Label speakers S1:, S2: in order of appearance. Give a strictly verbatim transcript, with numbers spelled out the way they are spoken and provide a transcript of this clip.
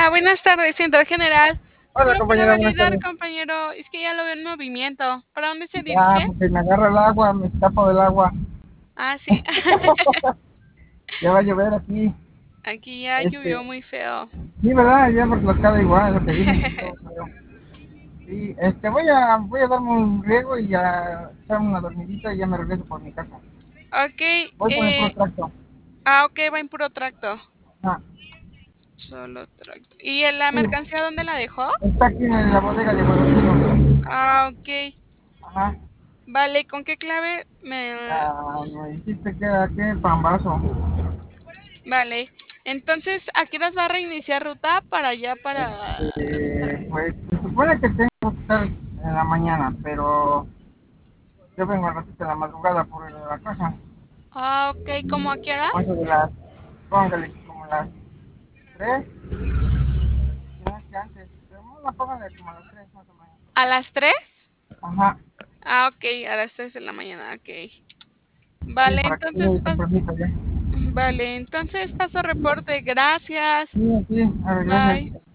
S1: Hola, buenas tardes, Central General. ¿Sí
S2: Hola
S1: me puede
S2: compañera, buenas
S1: validar,
S2: tardes.
S1: compañero? Es que ya lo veo en movimiento. ¿Para dónde se
S2: Ya,
S1: dirige?
S2: porque me agarra el agua, me escapo del agua.
S1: Ah, sí.
S2: Ya va a llover aquí.
S1: Aquí ya
S2: Este,
S1: llovió muy feo.
S2: sí, ¿verdad? Ya por la cara igual, lo que dicen. Todo feo. Sí, este, voy a, voy a darme un riego y a echarme una dormidita y ya me regreso por mi casa.
S1: Ok,
S2: Voy por el puro
S1: eh,
S2: tracto.
S1: ah, ok, va en puro tracto.
S2: Ah,
S1: Solo tracto. ¿Y en la
S2: sí,
S1: mercancía dónde la dejó?
S2: está aquí en la bodega de Guadalquivir.
S1: Ah, ok.
S2: Ajá.
S1: Vale, ¿con qué clave me...?
S2: Ah, me dijiste que era que pambazo.
S1: Vale. Entonces, ¿a qué horas va a reiniciar ruta para allá, para...?
S2: Este, pues se supone que tengo que estar en la mañana, pero yo vengo al ratito de la madrugada por la casa.
S1: Ah, ok, ¿cómo a qué
S2: Como eso
S1: horas?
S2: de las, póngale como las tres, si no es que antes, pero no la póngale como a las tres más o menos.
S1: ¿A las tres?
S2: Ajá,
S1: Ah, ok, a las tres de la mañana, ok.
S2: sí,
S1: Vale,
S2: para que
S1: entonces
S2: llegue
S1: pas-
S2: tempranito ya.
S1: vale, entonces paso reporte. Gracias.
S2: Sí, sí, a ver,
S1: Bye.
S2: gracias.